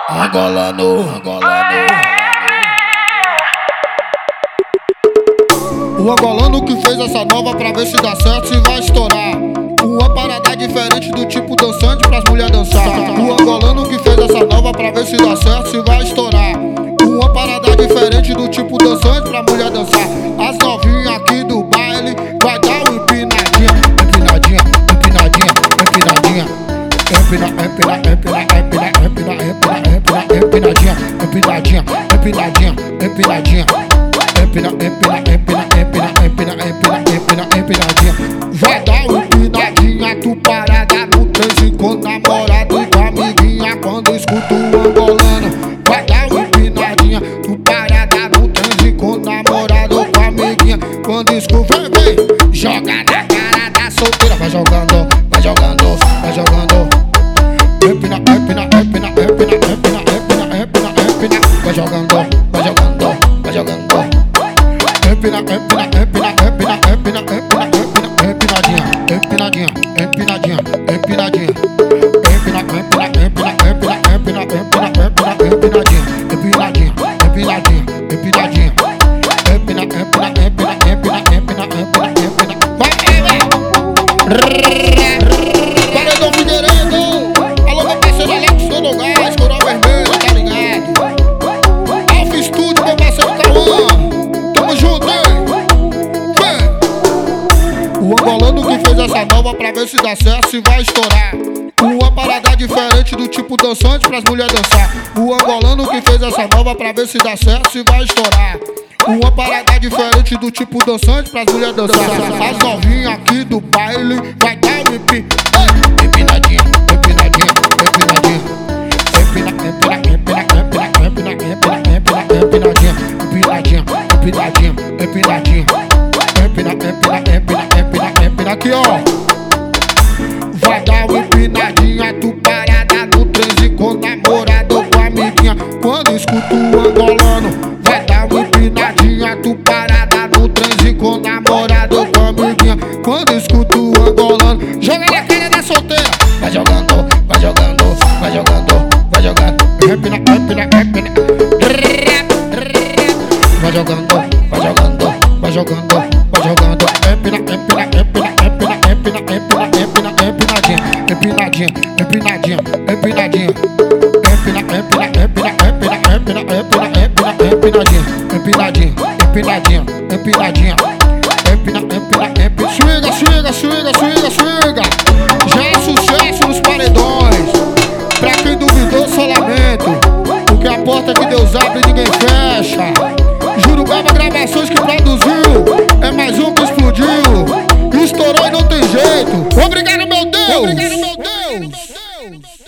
Angolano. O angolano que fez essa nova pra ver se dá certo, se vai estourar. Uma parada diferente do tipo dançante pras mulheres dançar. O angolano que fez essa nova pra ver se dá certo, se vai estourar. Uma parada diferente do tipo dançante pra mulher dançar. As novinhas aqui do baile vai dar uma empinadinha. Empinadinha, empinadinha, empinadinha. Empinadinha, empinadinha, empinadinha, empinadinha. Empinadinha. Vai dar uma empinadinha, tu parada no trânsito com namorado e com amiguinha. Quando escuta o angolano, vai dar uma empinadinha, tu parada no trânsito com namorado ou com amiguinha. Quando escuta, vem, joga na cara da solteira. Vai jogando, vai jogando, vai jogando. Empina, empina, empina, empina, empina, empina, empina, empina. Vai jogando, vai jogando, vai jogando. Empina, empina, empina, empina, empina, empina, empina, empinadinha, empinadinha, empinadinha, empinadinha. Empina, empina, empina, empina, empina, empina, empina, empinadinha, empinadinha, empinadinha, empinadinha. Empina, empina, empina, empina, empina, empina, empina. Vai, Paredão Figueiredo. Alô, meu parceiro Alex, todo gás, Coral Vermelho, tá ligado? Alfa Estúdio, meu parceiro Cauã. Tamo junto, hein? Vem! O angolano que fez essa nova pra ver se dá certo, se vai estourar. Uma parada diferente do tipo dançante pras mulheres dançar. O angolano que fez essa nova pra ver se dá certo, se vai estourar. Uma parada diferente do tipo dançante pras mulheres dançar. As novinhas aqui do baile vai dar um empinadinha, empinadinha, empinadinha. Empina, empina, empina, empina, empina, empina, empina, empinadinha, empinadinha, empinadinha, empinadinha. Empina, empina, empina, empina, empina. Aqui, ó. Vai dar uma empinadinha, tu parada no trânsito com namorado ou com amiguinha. Quando escuta o angolano, vai dar uma empinadinha, tu parada no trânsito com namorado ou com amiguinha. Quando escuta o angolano, joga na cara da solteira. Vai jogando, vai jogando, vai jogando, vai jogando. Empina, empina, empina. Vai jogando, vai jogando, vai jogando, vai jogando. Empina, empina, empina, empina, empina, empina, empina, empinadinha, empinadinha, empinadinha, empinadinha. Empina, empina, empina, empina, empina, empina, empina, empinadinha, empinadinha, empinadinha, empinadinha. Empina, empina, empina. Swinga, swinga, swinga, swinga, swinga. Já é sucesso nos paredões. Pra quem duvidou, só lamento, porque a porta que Deus abre ninguém fecha. Jurubaba Gravações que produziu, é mais um que explodiu. Estourou e não tem jeito. Obrigado, meu Deus! Obrigado, meu Deus!